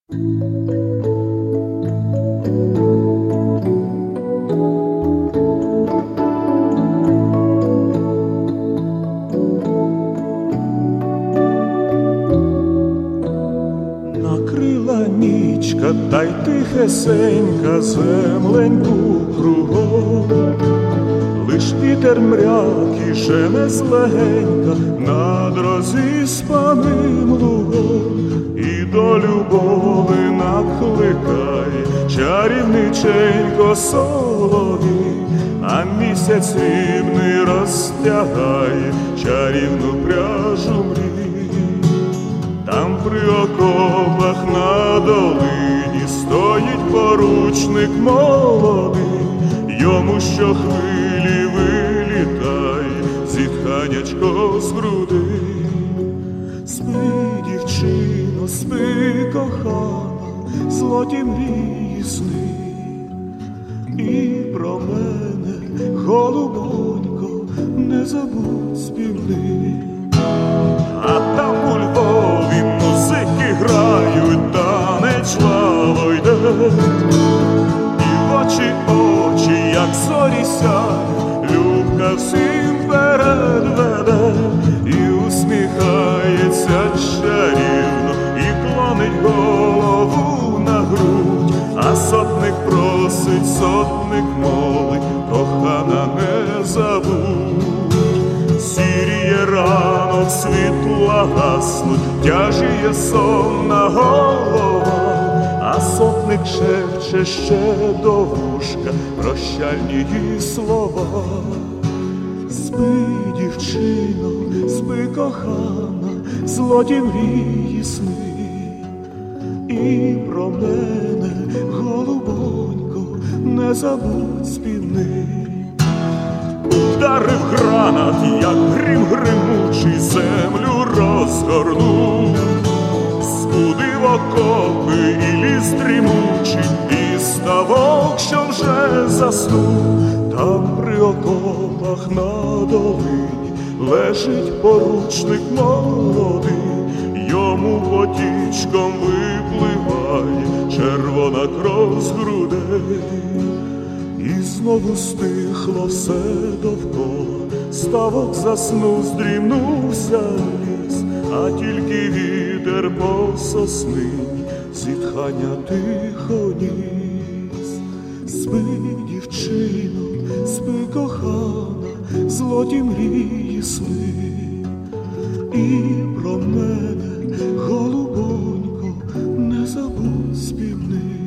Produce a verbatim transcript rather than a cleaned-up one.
Накрила нічка, та й тихесенька земленьку кругом, лиш вітер мрякий жене злегенька над розіспаним лугом, і до любови накликає чарівниченько соловій, а місяць рівний розтягає чарівну пряжу мрій. Там при окопах на долині стоїть поручник молодий, йому щохвилі вилітає зітханячко з груди. Спи, дівчино, спи, кохана, злоті мрії сни, і про мене, голубонько, не забудь співни. А там у Львові музики грають, танець жваво йде, і в очі очі, як зорі сяють, Любка всім вперед веде, і усміхається чарівно, і клонить голову на грудь, а сотник просить, сотник молить, кохана, не забудь. Сіріє ранок, світла гаснуть, тяжіє сонна голова, а сотник шепче ще до вушка прощальні її слова. Спи, дівчино, спи, кохана, злоті мрії сни, і про мене, голубонько, не забудь співни. Ударив гранат, як грім гримучий, землю розгорнув, збудив окопи і ліс дрімучий, і ставок, що вже заснув. Там при окопах на долині лежить поручник молодий, йому потічком випливає червона кров з грудей. І знову стихло все довкола, ставок заснув, здрімнувся ліс, а тільки вітер по соснині зітхання тихо ніс. Спи, дівчино, спи, кохана, злоті мрії сни, і про мене, голубонько, не забудь співни.